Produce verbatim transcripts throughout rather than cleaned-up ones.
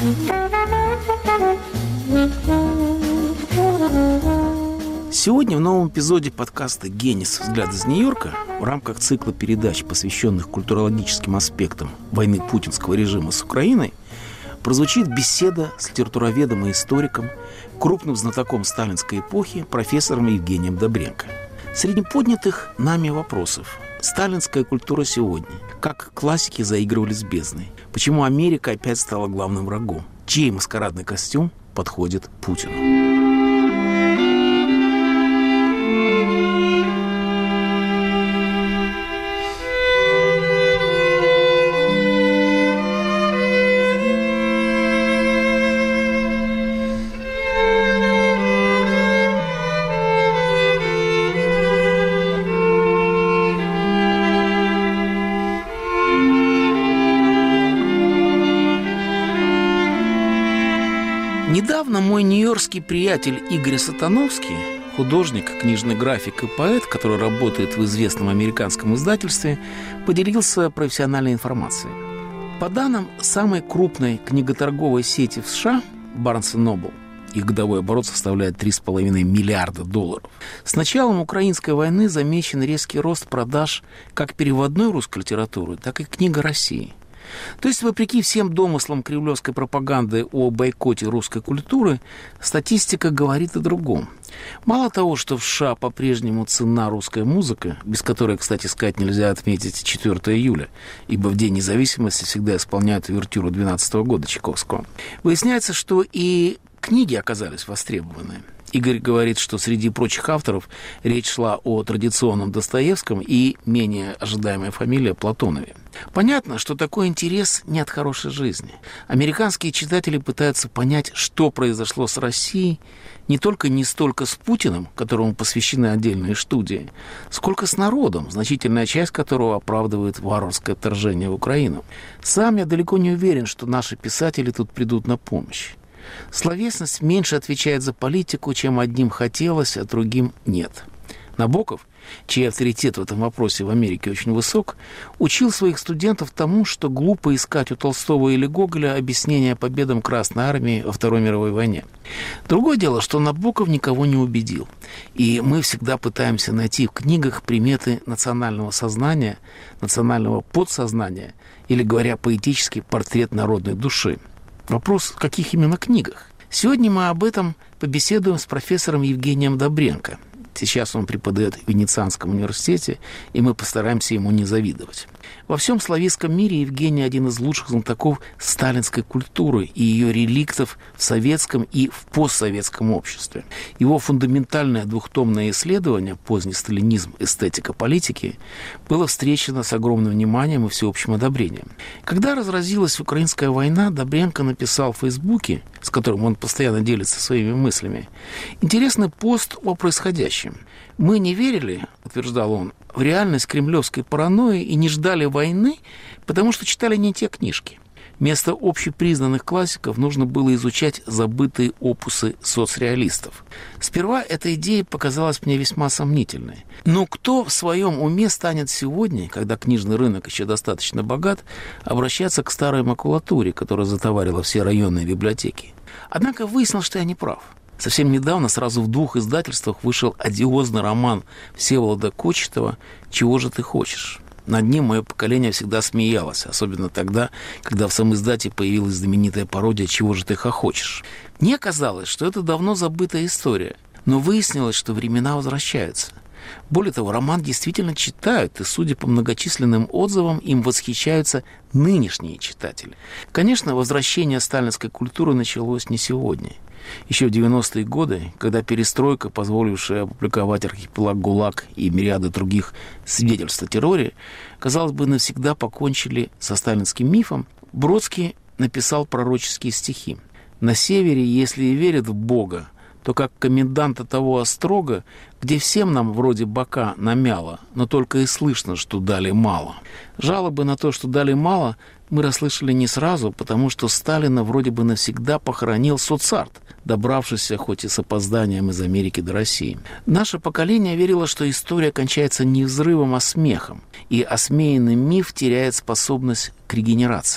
Сегодня в новом эпизоде подкаста «Генис. Взгляд из Нью-Йорка» в рамках цикла передач, посвященных культурологическим аспектам войны путинского режима с Украиной, прозвучит беседа с литературоведом и историком, крупным знатоком сталинской эпохи, профессором Евгением Добренко. Среди поднятых нами вопросов: сталинская культура сегодня, как классики заигрывали с бездной, почему Америка опять стала главным врагом, чей маскарадный костюм подходит Путину. Недавно мой нью-йоркский приятель Игорь Сатановский, художник, книжный график и поэт, который работает в известном американском издательстве, поделился профессиональной информацией. По данным самой крупной книготорговой сети в США, Barnes энд Noble, их годовой оборот составляет три с половиной миллиарда долларов. С началом украинской войны замечен резкий рост продаж как переводной русской литературы, так и книга России. То есть, вопреки всем домыслам кремлевской пропаганды о бойкоте русской культуры, статистика говорит о другом. Мало того, что в США по-прежнему ценна русская музыка, без которой, кстати сказать, нельзя отметить четвёртого июля, ибо в День независимости всегда исполняют увертюру двенадцатого года Чайковского, выясняется, что и книги оказались востребованы. Игорь говорит, что среди прочих авторов речь шла о традиционном Достоевском и менее ожидаемая фамилия Платонове. Понятно, что такой интерес не от хорошей жизни. Американские читатели пытаются понять, что произошло с Россией, не только не столько с Путиным, которому посвящены отдельные студии, сколько с народом, значительная часть которого оправдывает варварское вторжение в Украину. Сам я далеко не уверен, что наши писатели тут придут на помощь. Словесность меньше отвечает за политику, чем одним хотелось, а другим нет. Набоков, чей авторитет в этом вопросе в Америке очень высок, учил своих студентов тому, что глупо искать у Толстого или Гоголя объяснения победам Красной Армии во Второй мировой войне. Другое дело, что Набоков никого не убедил. И мы всегда пытаемся найти в книгах приметы национального сознания, национального подсознания, или, говоря поэтически, портрет народной души. Вопрос, в каких именно книгах? Сегодня мы об этом побеседуем с профессором Евгением Добренко. Сейчас он преподает в Венецианском университете, и мы постараемся ему не завидовать. Во всем славянском мире Евгений один из лучших знатоков сталинской культуры и ее реликтов в советском и в постсоветском обществе. Его фундаментальное двухтомное исследование «Поздний сталинизм. Эстетика политики» было встречено с огромным вниманием и всеобщим одобрением. Когда разразилась украинская война, Добренко написал в Фейсбуке, с которым он постоянно делится своими мыслями, интересный пост о происходящем. «Мы не верили, — утверждал он, — в реальность кремлевской паранойи и не ждали войны, потому что читали не те книжки. Вместо общепризнанных классиков нужно было изучать забытые опусы соцреалистов. Сперва эта идея показалась мне весьма сомнительной. Но кто в своем уме станет сегодня, когда книжный рынок еще достаточно богат, обращаться к старой макулатуре, которая затоварила все районные библиотеки? Однако выяснилось, что я не прав. Совсем недавно сразу в двух издательствах вышел одиозный роман Всеволода Кочетова «Чего же ты хочешь?». Над ним мое поколение всегда смеялось, особенно тогда, когда в самоиздате появилась знаменитая пародия «Чего же ты хохочешь?». Мне казалось, что это давно забытая история, но выяснилось, что времена возвращаются. Более того, роман действительно читают, и, судя по многочисленным отзывам, им восхищаются нынешние читатели. Конечно, возвращение сталинской культуры началось не сегодня. Еще в девяностые годы, когда перестройка, позволившая опубликовать «Архипелаг ГУЛАГ» и мириады других свидетельств о терроре, казалось бы, навсегда покончили со сталинским мифом, Бродский написал пророческие стихи. «На севере, если и верят в Бога, то как коменданта того острога, где всем нам вроде бока намяло, но только и слышно, что дали мало». Жалобы на то, что дали мало, мы расслышали не сразу, потому что Сталина вроде бы навсегда похоронил соцарт, добравшийся хоть и с опозданием из Америки до России. Наше поколение верило, что история кончается не взрывом, а смехом, и осмеянный миф теряет способность к регенерации.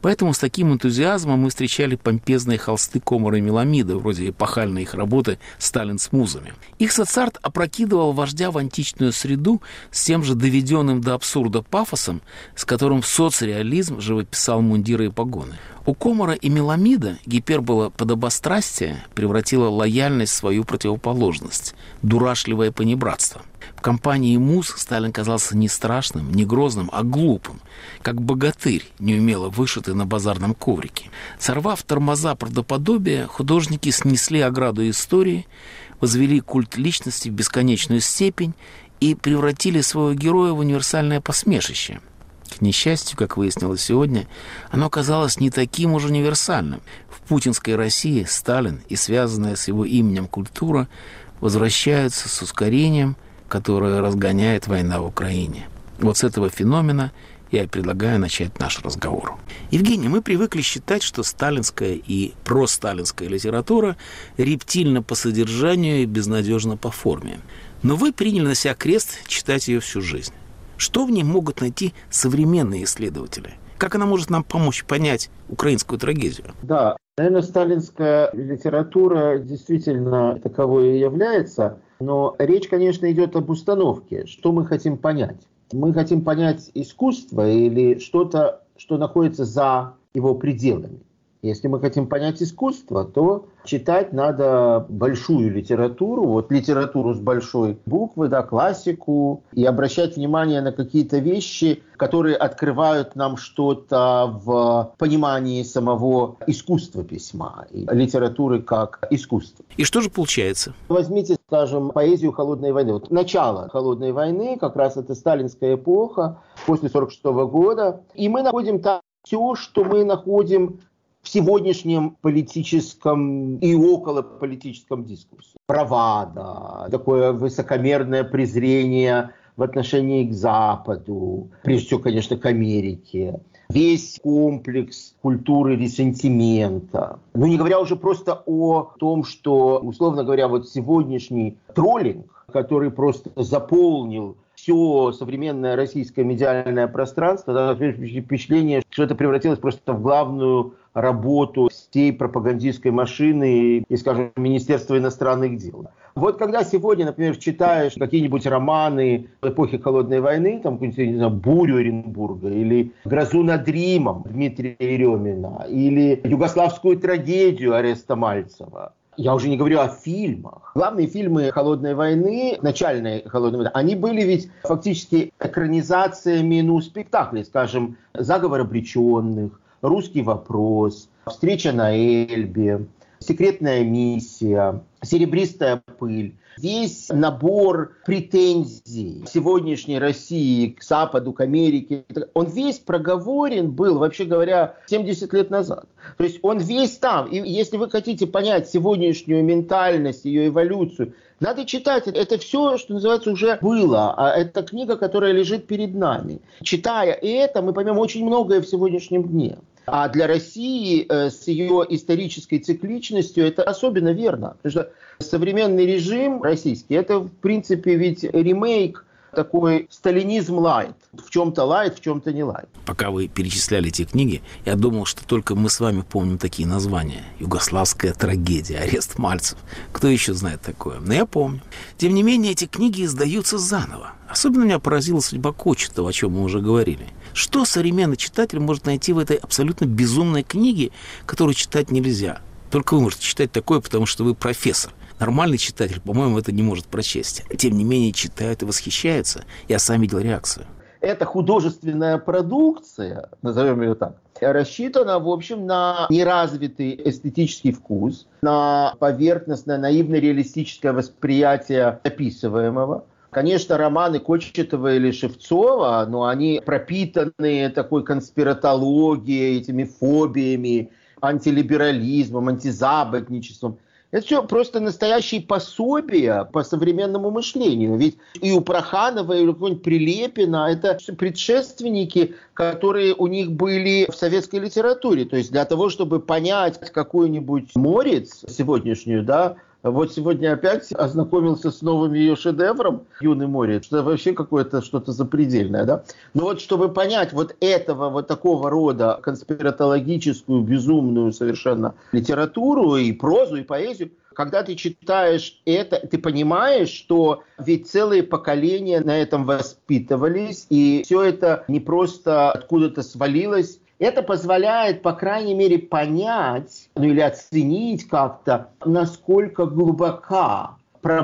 Поэтому с таким энтузиазмом мы встречали помпезные холсты Комара и Меламида, вроде эпохальной их работы «Сталин с музами». Их соцарт опрокидывал вождя в античную среду с тем же доведенным до абсурда пафосом, с которым соцреализм живописал мундиры и погоны. У Комара и Меламида гипербола подобострастия превратила лояльность в свою противоположность – дурашливое понебратство. В компании муз Сталин казался не страшным, не грозным, а глупым, как богатырь, неумело вышитый на базарном коврике. Сорвав тормоза правдоподобия, художники снесли ограду истории, возвели культ личности в бесконечную степень и превратили своего героя в универсальное посмешище. К несчастью, как выяснилось сегодня, оно оказалось не таким уж универсальным. В путинской России Сталин и связанная с его именем культура возвращаются с ускорением, которое разгоняет война в Украине. Вот с этого феномена я предлагаю начать наш разговор. Евгений, мы привыкли считать, что сталинская и просталинская литература рептильна по содержанию и безнадежна по форме. Но вы приняли на себя крест читать ее всю жизнь. Что в ней могут найти современные исследователи? Как она может нам помочь понять украинскую трагедию? Да, наверное, сталинская литература действительно таковой и является, но речь, конечно, идет об установке. Что мы хотим понять? Мы хотим понять искусство или что-то, что находится за его пределами. Если мы хотим понять искусство, то читать надо большую литературу, вот литературу с большой буквы, да, классику, и обращать внимание на какие-то вещи, которые открывают нам что-то в понимании самого искусства письма, и литературы как искусства. И что же получается? Возьмите, скажем, поэзию холодной войны. Вот начало холодной войны, как раз это сталинская эпоха, после сорок шестого года, и мы находим там все, что мы находим в сегодняшнем политическом и околополитическом дискурсе. Бравада, такое высокомерное презрение в отношении к Западу, прежде всего, конечно, к Америке. Весь комплекс культуры ресентимента. Ну, не говоря уже просто о том, что, условно говоря, вот сегодняшний троллинг, который просто заполнил все современное российское медиальное пространство, да, впечатление, что это превратилось просто в главную работу всей пропагандистской машины и, скажем, Министерства иностранных дел. Вот когда сегодня, например, читаешь какие-нибудь романы эпохи Холодной войны, там, не знаю, «Бурю» Оренбурга, или «Грозу над Римом» Дмитрия Еремина, или «Югославскую трагедию» Ореста Мальцева, я уже не говорю о фильмах. Главные фильмы «Холодной войны», начальной «Холодной войны», они были ведь фактически экранизациями, ну, спектаклей, скажем, «Заговор обреченных», «Русский вопрос», «Встреча на Эльбе», «Секретная миссия», «Серебристая пыль». Весь набор претензий сегодняшней России к Западу, к Америке, он весь проговорен был, вообще говоря, семьдесят лет назад. То есть он весь там. И если вы хотите понять сегодняшнюю ментальность, ее эволюцию, надо читать. Это все, что называется, уже было. А это книга, которая лежит перед нами. Читая это, мы поймем очень многое в сегодняшнем дне. А для России э, с ее исторической цикличностью это особенно верно. Потому что современный режим российский, это в принципе ведь ремейк, такой сталинизм лайт. В чем-то лайт, в чем-то не лайт. Пока вы перечисляли эти книги, я думал, что только мы с вами помним такие названия. «Югославская трагедия», «Арест Мальцев». Кто еще знает такое? Но я помню. Тем не менее, эти книги издаются заново. Особенно меня поразила судьба Кочетова, о чем мы уже говорили. Что современный читатель может найти в этой абсолютно безумной книге, которую читать нельзя? Только вы можете читать такое, потому что вы профессор. Нормальный читатель, по-моему, это не может прочесть. Тем не менее, читают и восхищаются. Я сам видел реакцию. Эта художественная продукция, назовем ее так, рассчитана, в общем, на неразвитый эстетический вкус, на поверхностное, наивно-реалистическое восприятие описываемого. Конечно, романы Кочетова или Шевцова, но они пропитаны такой конспиратологией, этими фобиями, антилиберализмом, антизападничеством. Это все просто настоящие пособия по современному мышлению. Ведь и у Проханова, и у какого-нибудь Прилепина это предшественники, которые у них были в советской литературе. То есть для того, чтобы понять какую-нибудь Морец сегодняшнюю, да, Вот сегодня опять ознакомился с новым ее шедевром «Юный море». Это вообще какое-то что-то запредельное, да? Но вот чтобы понять вот этого, вот такого рода конспиратологическую, безумную совершенно литературу и прозу, и поэзию, когда ты читаешь это, ты понимаешь, что ведь целые поколения на этом воспитывались, и все это не просто откуда-то свалилось. Это позволяет, по крайней мере, понять, ну или оценить как-то, насколько глубока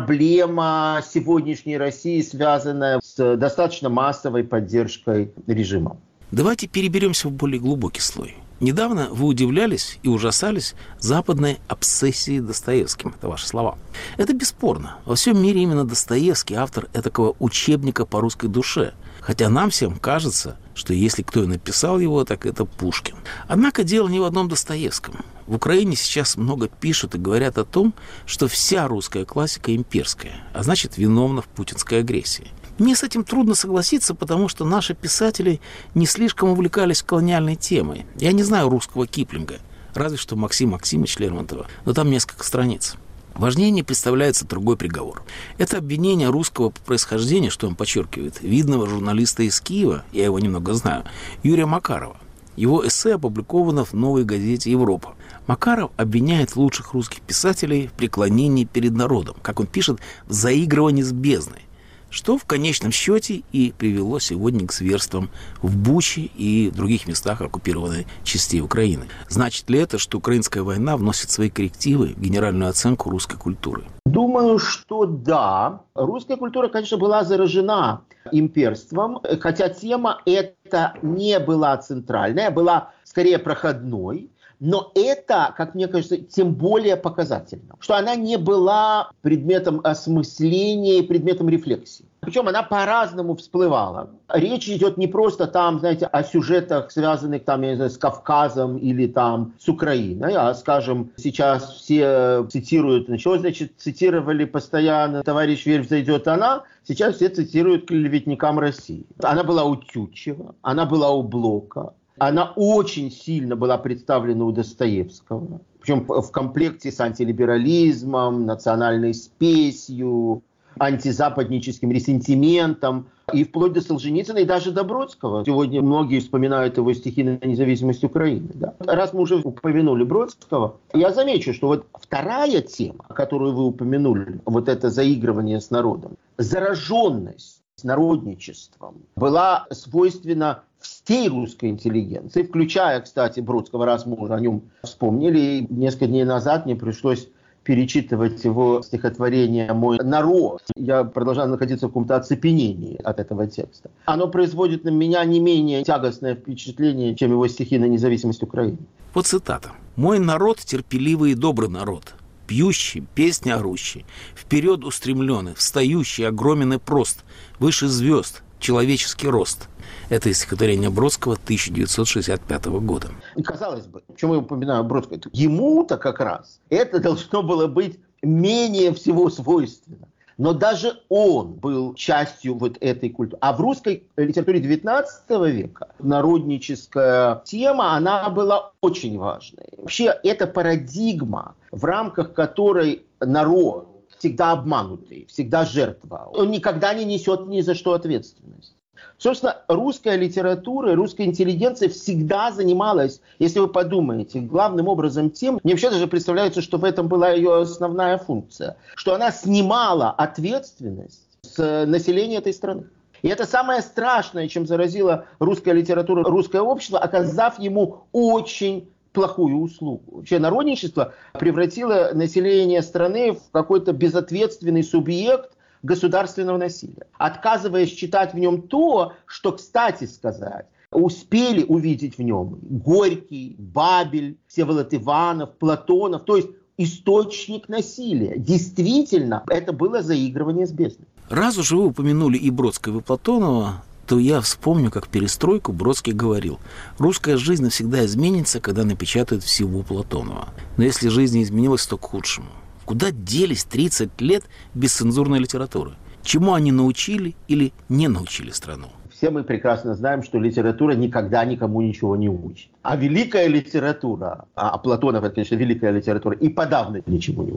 проблема сегодняшней России, связанная с достаточно массовой поддержкой режима. Давайте переберемся в более глубокий слой. Недавно вы удивлялись и ужасались западной обсессии Достоевским. Это ваши слова. Это бесспорно. Во всем мире именно Достоевский автор этакого учебника по русской душе. Хотя нам всем кажется, что если кто и написал его, так это Пушкин. Однако дело не в одном Достоевском. В Украине сейчас много пишут и говорят о том, что вся русская классика имперская, а значит, виновна в путинской агрессии. Мне с этим трудно согласиться, потому что наши писатели не слишком увлекались колониальной темой. Я не знаю русского Киплинга, разве что Максима Максимовича Лермонтова, но там несколько страниц. Важнее не представляется другой приговор. Это обвинение русского по происхождению, что он подчеркивает, видного журналиста из Киева, я его немного знаю, Юрия Макарова. Его эссе опубликовано в «Новой газете Европа». Макаров обвиняет лучших русских писателей в преклонении перед народом, как он пишет, в заигрывании с бездной, что в конечном счете и привело сегодня к зверствам в Буче и других местах оккупированной частей Украины. Значит ли это, что украинская война вносит свои коррективы в генеральную оценку русской культуры? Думаю, что да. Русская культура, конечно, была заражена имперством, хотя тема эта не была центральная, была скорее проходной. Но это, как мне кажется, тем более показательно, что она не была предметом осмысления и предметом рефлексии. Причем она по-разному всплывала. Речь идет не просто там, знаете, о сюжетах, связанных там, я не знаю, с Кавказом или там с Украиной, а, скажем, сейчас все цитируют, что значит, цитировали постоянно «Товарищ Верь, взойдет она», сейчас все цитируют клеветникам России. Она была у Тютчева, она была у Блока. Она очень сильно была представлена у Достоевского, причем в комплекте с антилиберализмом, национальной спесью, антизападническим ресентиментом, и вплоть до Солженицына и даже до Бродского. Сегодня многие вспоминают его стихи на независимость Украины. Да? Раз мы уже упомянули Бродского, я замечу, что вот вторая тема, которую вы упомянули, вот это заигрывание с народом, зараженность народничеством, была свойственна всей русской интеллигенции, включая, кстати, Бродского, раз мы уже о нем вспомнили. И несколько дней назад мне пришлось перечитывать его стихотворение «Мой народ». Я продолжаю находиться в каком-то оцепенении от этого текста. Оно производит на меня не менее тягостное впечатление, чем его стихи на независимость Украины. Вот цитата. «Мой народ – терпеливый и добрый народ, пьющий, песни орущий, вперед устремленный, встающий, огромен и прост, выше звезд, человеческий рост». Это из стихотворения Бродского тысяча девятьсот шестьдесят пятого года. И казалось бы, почему я упоминаю Бродского? Ему-то как раз это должно было быть менее всего свойственно. Но даже он был частью вот этой культуры. А в русской литературе девятнадцатого века народническая тема, она была очень важной. Вообще, это парадигма, в рамках которой народ всегда обманутый, всегда жертва. Он никогда не несет ни за что ответственность. Собственно, русская литература, русская интеллигенция всегда занималась, если вы подумаете, главным образом тем, мне вообще даже представляется, что в этом была ее основная функция, что она снимала ответственность с населения этой страны. И это самое страшное, чем заразила русская литература, русское общество, оказав ему очень плохую услугу. Вообще народничество превратило население страны в какой-то безответственный субъект государственного насилия, отказываясь читать в нем то, что, кстати сказать, успели увидеть в нем Горький, Бабель, Всеволод Иванов, Платонов, то есть источник насилия. Действительно, это было заигрывание с бездной. Раз уж вы упомянули и Бродского, и Платонова, то я вспомню, как перестройку Бродский говорил: русская жизнь навсегда изменится, когда напечатают всего Платонова. Но если жизнь не изменилась, то к худшему. Куда делись тридцать лет бесцензурной литературы? Чему они научили или не научили страну? Все мы прекрасно знаем, что литература никогда никому ничего не учит. А великая литература, а Платонов это, конечно, великая литература, и подавно ничего не учит.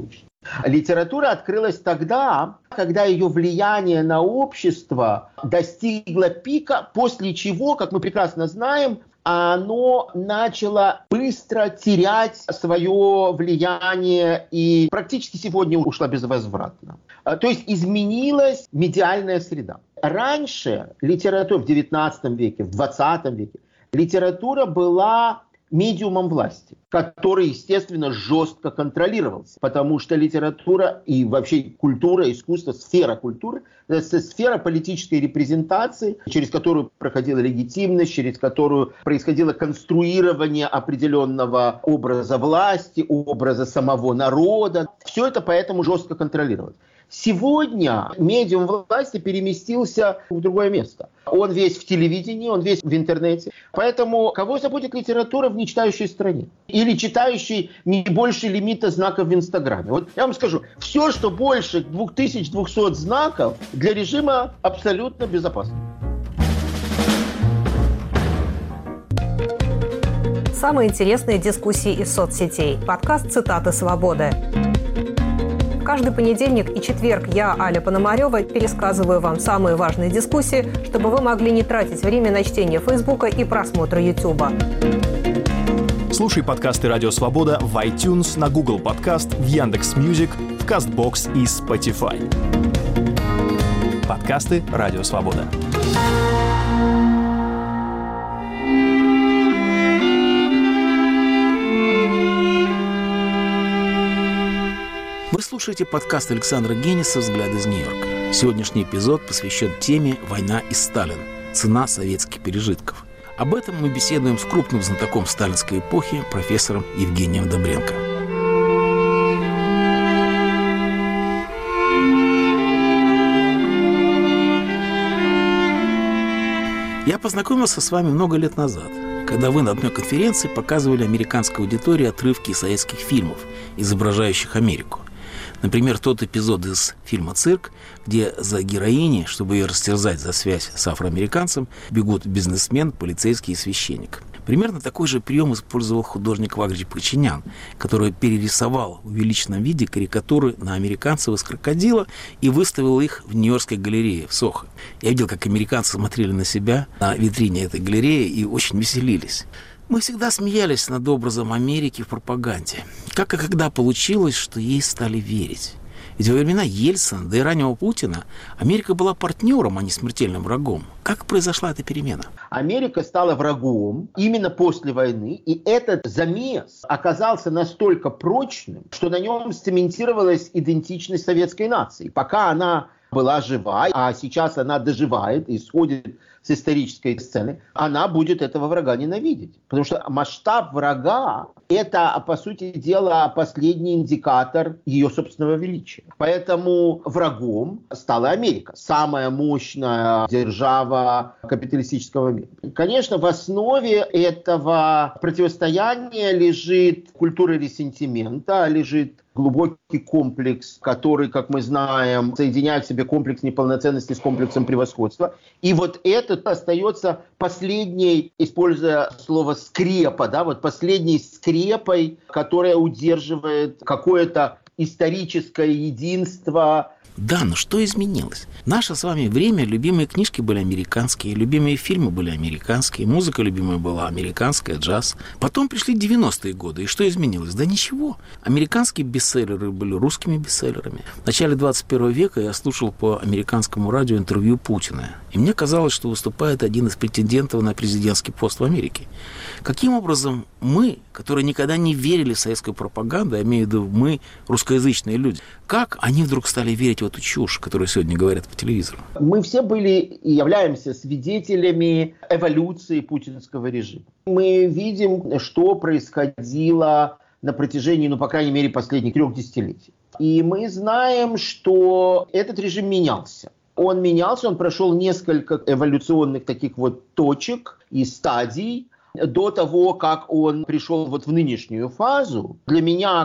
Литература открылась тогда, когда ее влияние на общество достигло пика, после чего, как мы прекрасно знаем, оно начало быстро терять свое влияние и практически сегодня ушла безвозвратно. То есть изменилась медиальная среда. Раньше литература в девятнадцатом веке, в двадцатом веке, литература была медиумом власти, который, естественно, жестко контролировался, потому что литература и вообще культура, искусство, сфера культуры – это сфера политической репрезентации, через которую проходила легитимность, через которую происходило конструирование определенного образа власти, образа самого народа. Все это поэтому жестко контролировалось. Сегодня медиум власти переместился в другое место. Он весь в телевидении, он весь в интернете. Поэтому кого заботит литература в нечитающей стране? Или читающий не больше лимита знаков в Инстаграме? Вот я вам скажу, все, что больше две тысячи двухсот знаков, для режима абсолютно безопасно. Самые интересные дискуссии из соцсетей. Подкаст «Цитаты свободы». Каждый понедельник и четверг я, Аля Пономарева, пересказываю вам самые важные дискуссии, чтобы вы могли не тратить время на чтение Фейсбука и просмотр Ютуба. Слушай подкасты «Радио Свобода» в iTunes, на Google Подкаст, в Яндекс.Мьюзик, в Кастбокс и Spotify. Подкасты «Радио Свобода». Вы слушаете подкаст Александра Гениса «Взгляд из Нью-Йорка». Сегодняшний эпизод посвящен теме «Война и Сталин. Цена советских пережитков». Об этом мы беседуем с крупным знатоком сталинской эпохи, профессором Евгением Добренко. Я познакомился с вами много лет назад, когда вы на одной конференции показывали американской аудитории отрывки советских фильмов, изображающих Америку. Например, тот эпизод из фильма «Цирк», где за героиней, чтобы ее растерзать за связь с афроамериканцем, бегут бизнесмен, полицейский и священник. Примерно такой же прием использовал художник Вагрич Причинян, который перерисовал в увеличенном виде карикатуры на американцев из крокодила и выставил их в Нью-Йоркской галерее в Сохо. Я видел, как американцы смотрели на себя на витрине этой галереи и очень веселились. Мы всегда смеялись над образом Америки в пропаганде. Как и когда получилось, что ей стали верить. Ведь во времена Ельцина, да и раннего Путина, Америка была партнером, а не смертельным врагом. Как произошла эта перемена? Америка стала врагом именно после войны, и этот замес оказался настолько прочным, что на нем цементировалась идентичность советской нации. Пока она была жива, а сейчас она доживает и сходит с исторической сцены, она будет этого врага ненавидеть. Потому что масштаб врага – это, по сути дела, последний индикатор ее собственного величия. Поэтому врагом стала Америка, самая мощная держава капиталистического мира. Конечно, в основе этого противостояния лежит культура ресентимента, лежит глубокий комплекс, который, как мы знаем, соединяет в себе комплекс неполноценности с комплексом превосходства. И вот это остается последней, используя слово «скрепа», да, вот последней скрепой, которая удерживает какое-то историческое единство. Да, но что изменилось? Наше с вами время, любимые книжки были американские, любимые фильмы были американские, музыка любимая была американская, джаз. Потом пришли девяностые годы, и что изменилось? Да ничего. Американские бестселлеры были русскими бестселлерами. В начале двадцать первого века я слушал по американскому радио интервью Путина, и мне казалось, что выступает один из претендентов на президентский пост в Америке. Каким образом мы, которые никогда не верили в советскую пропаганду, я имею в виду мы, русскоязычные люди, как они вдруг стали верить в эту чушь, которую сегодня говорят по телевизору? Мы все были и являемся свидетелями эволюции путинского режима. Мы видим, что происходило на протяжении, ну, по крайней мере, последних трех десятилетий. И мы знаем, что этот режим менялся. Он менялся, он прошел несколько эволюционных таких вот точек и стадий до того, как он пришел вот в нынешнюю фазу. Для меня, как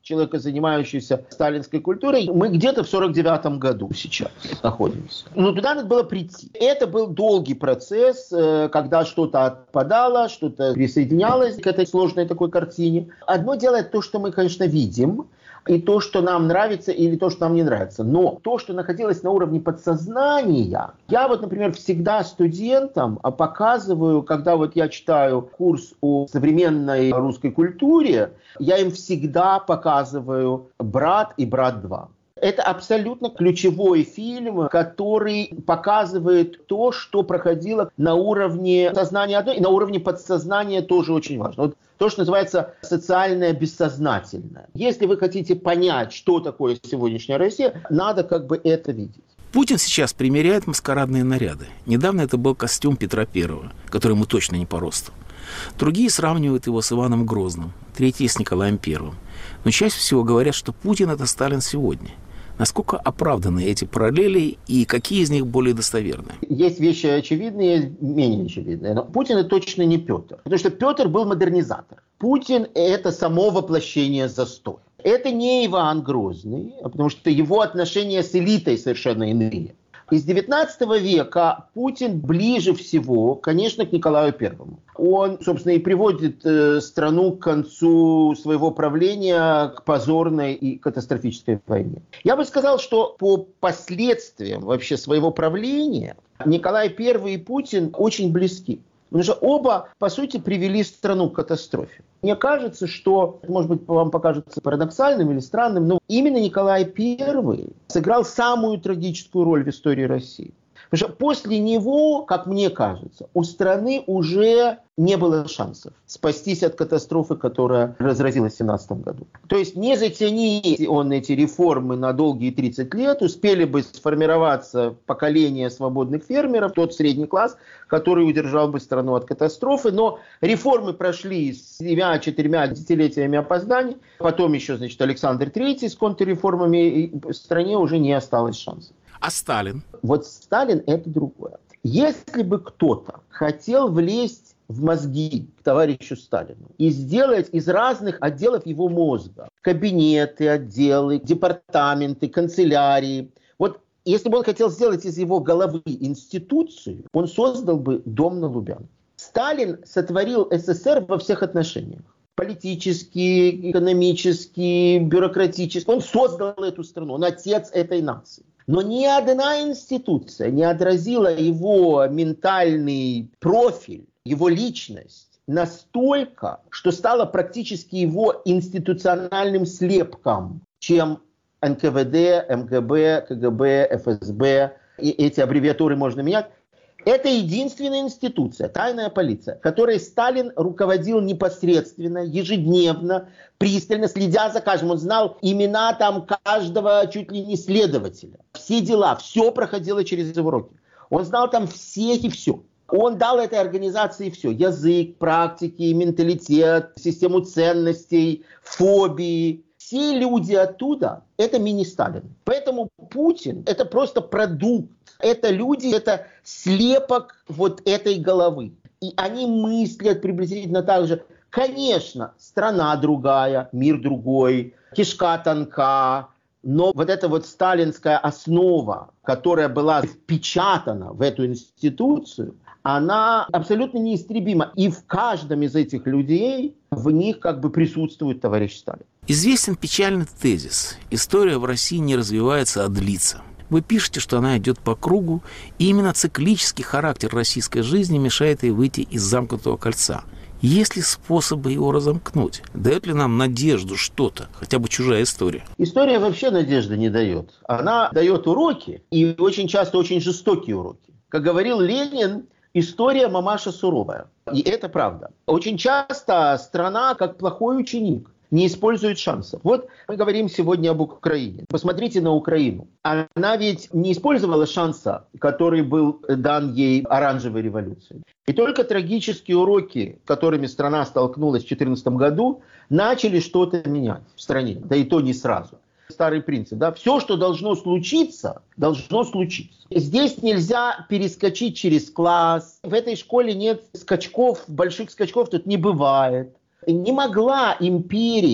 человека, занимающегося сталинской культурой, мы где-то в сорок девятом году сейчас находимся. Но туда надо было прийти. Это был долгий процесс, когда что-то отпадало, что-то присоединялось к этой сложной такой картине. Одно дело это то, что мы, конечно, видим, и то, что нам нравится, или то, что нам не нравится. Но то, что находилось на уровне подсознания, я вот, например, всегда студентам показываю, когда вот я читаю курс о современной русской культуре, я им всегда показываю «Брат» и «Брат два». Это абсолютно ключевой фильм, который показывает то, что проходило на уровне сознания одной, и на уровне подсознания тоже очень важно. Вот то, что называется социальное бессознательное. Если вы хотите понять, что такое сегодняшняя Россия, надо как бы это видеть. Путин сейчас примеряет маскарадные наряды. Недавно это был костюм Петра Первого, который ему точно не по росту. Другие сравнивают его с Иваном Грозным, третьи с Николаем Первым. Но чаще всего говорят, что Путин – это Сталин сегодня. Насколько оправданы эти параллели и какие из них более достоверны? Есть вещи очевидные, есть менее очевидные. Но Путин это точно не Петр. Потому что Петр был модернизатор. Путин это само воплощение застоя. Это не Иван Грозный, потому что его отношения с элитой совершенно иные. Из девятнадцатого века Путин ближе всего, конечно, к Николаю Первому. Он, собственно, и приводит э, страну к концу своего правления, к позорной и катастрофической войне. Я бы сказал, что по последствиям вообще своего правления Николай Первый и Путин очень близки. Потому что оба, по сути, привели страну к катастрофе. Мне кажется, что, может быть, вам покажется парадоксальным или странным, но именно Николай Первый сыграл самую трагическую роль в истории России. Потому что после него, как мне кажется, у страны уже не было шансов спастись от катастрофы, которая разразилась в семнадцатом году. То есть не затяни он эти реформы на долгие тридцать лет, успели бы сформироваться поколение свободных фермеров, тот средний класс, который удержал бы страну от катастрофы. Но реформы прошли с тремя-четырьмя десятилетиями опозданий. Потом еще, значит, Александр Третий с контрреформами, и в стране уже не осталось шансов. А Сталин? Вот Сталин – это другое. Если бы кто-то хотел влезть в мозги к товарищу Сталину и сделать из разных отделов его мозга кабинеты, отделы, департаменты, канцелярии, вот если бы он хотел сделать из его головы институцию, он создал бы дом на Лубянке. Сталин сотворил СССР во всех отношениях. Политически, экономически, бюрократически. Он создал эту страну, он отец этой нации. Но ни одна институция не отразила его ментальный профиль, его личность настолько, что стала практически его институциональным слепком, чем эн ка вэ дэ, эм гэ бэ, ка гэ бэ, эф эс бэ. И эти аббревиатуры можно менять. Это единственная институция, тайная полиция, которой Сталин руководил непосредственно, ежедневно, пристально, следя за каждым. Он знал имена там каждого чуть ли не следователя. Все дела, все проходило через его руки. Он знал там всех и все. Он дал этой организации все. Язык, практики, менталитет, систему ценностей, фобии. Все люди оттуда – это мини-Сталин. Поэтому Путин – это просто продукт. Это люди, это слепок вот этой головы. И они мыслят приблизительно так же. Конечно, страна другая, мир другой, кишка тонка. Но вот эта вот сталинская основа, которая была впечатана в эту институцию, она абсолютно неистребима. И в каждом из этих людей в них как бы присутствует товарищ Сталин. Известен печальный тезис. История в России не развивается, а длится. Вы пишете, что она идет по кругу, и именно циклический характер российской жизни мешает ей выйти из замкнутого кольца. Есть ли способы его разомкнуть? Дает ли нам надежду что-то, хотя бы чужая история? История вообще надежды не дает. Она дает уроки, и очень часто очень жестокие уроки. Как говорил Ленин, история мамаша суровая. И это правда. Очень часто страна, как плохой ученик, не использует шансов. Вот мы говорим сегодня об Украине. Посмотрите на Украину. Она ведь не использовала шанса, который был дан ей оранжевой революцией. И только трагические уроки, с которыми страна столкнулась в две тысячи четырнадцатом году, начали что-то менять в стране. Да и то не сразу. Старый принцип. Да? Все, что должно случиться, должно случиться. Здесь нельзя перескочить через класс. В этой школе нет скачков, больших скачков тут не бывает. Не могла империя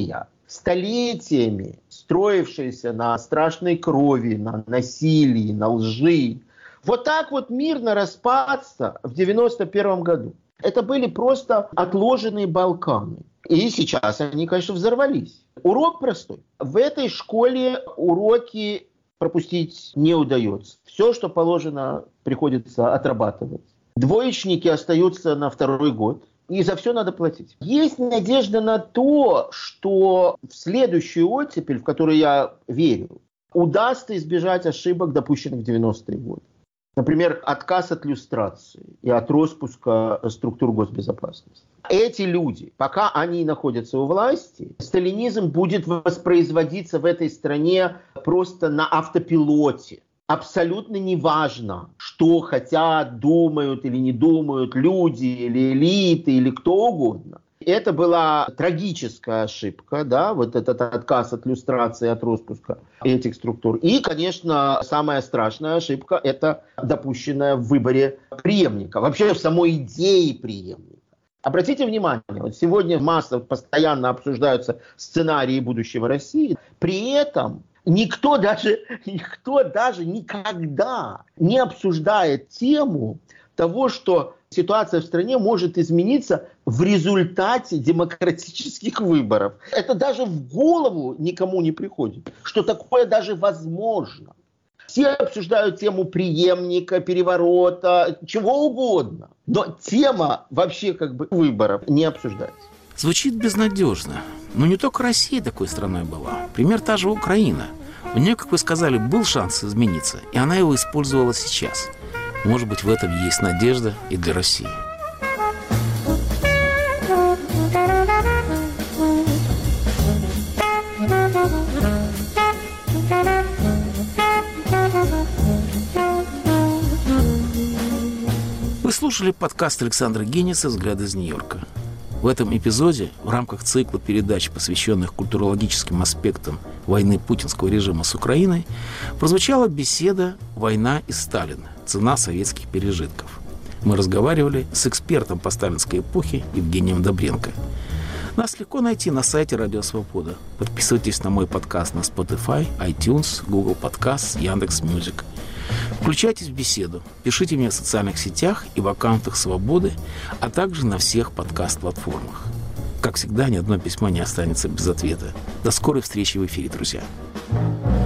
столетиями строившаяся на страшной крови, на насилии, на лжи, вот так вот мирно распасться в девяносто первом году. Это были просто отложенные Балканы. И сейчас они, конечно, взорвались. Урок простой. В этой школе уроки пропустить не удается. Все, что положено, приходится отрабатывать. Двоечники остаются на второй год. И за все надо платить. Есть надежда на то, что в следующую оттепель, в которую я верю, удастся избежать ошибок, допущенных в девяностые годы. Например, отказ от люстрации и от распуска структур госбезопасности. Эти люди, пока они находятся у власти, сталинизм будет воспроизводиться в этой стране просто на автопилоте. Абсолютно неважно, что хотят, думают или не думают люди, или элиты, или кто угодно. Это была трагическая ошибка, да, вот этот отказ от люстрации, от распуска этих структур. И, конечно, самая страшная ошибка – это допущенная в выборе преемника, вообще в самой идее преемника. Обратите внимание, вот сегодня в массах постоянно обсуждаются сценарии будущего России, при этом Никто даже, никто даже никогда не обсуждает тему того, что ситуация в стране может измениться в результате демократических выборов. Это даже в голову никому не приходит, что такое даже возможно. Все обсуждают тему преемника, переворота, чего угодно. Но тема вообще как бы выборов не обсуждается. Звучит безнадежно. Но не только Россия такой страной была. Пример та же Украина. У нее, как вы сказали, был шанс измениться, и она его использовала сейчас. Может быть, в этом есть надежда и для России. Вы слушали подкаст Александра Генеса «Взгляд из Нью-Йорка». В этом эпизоде, в рамках цикла передач, посвященных культурологическим аспектам войны путинского режима с Украиной, прозвучала беседа «Война и Сталин. Цена советских пережитков». Мы разговаривали с экспертом по сталинской эпохе Евгением Добренко. Нас легко найти на сайте Радио Свобода. Подписывайтесь на мой подкаст на Spotify, iTunes, Google Podcasts, Яндекс.Мьюзик. Включайтесь в беседу, пишите мне в социальных сетях и в аккаунтах «Свободы», а также на всех подкаст-платформах. Как всегда, ни одно письмо не останется без ответа. До скорой встречи в эфире, друзья.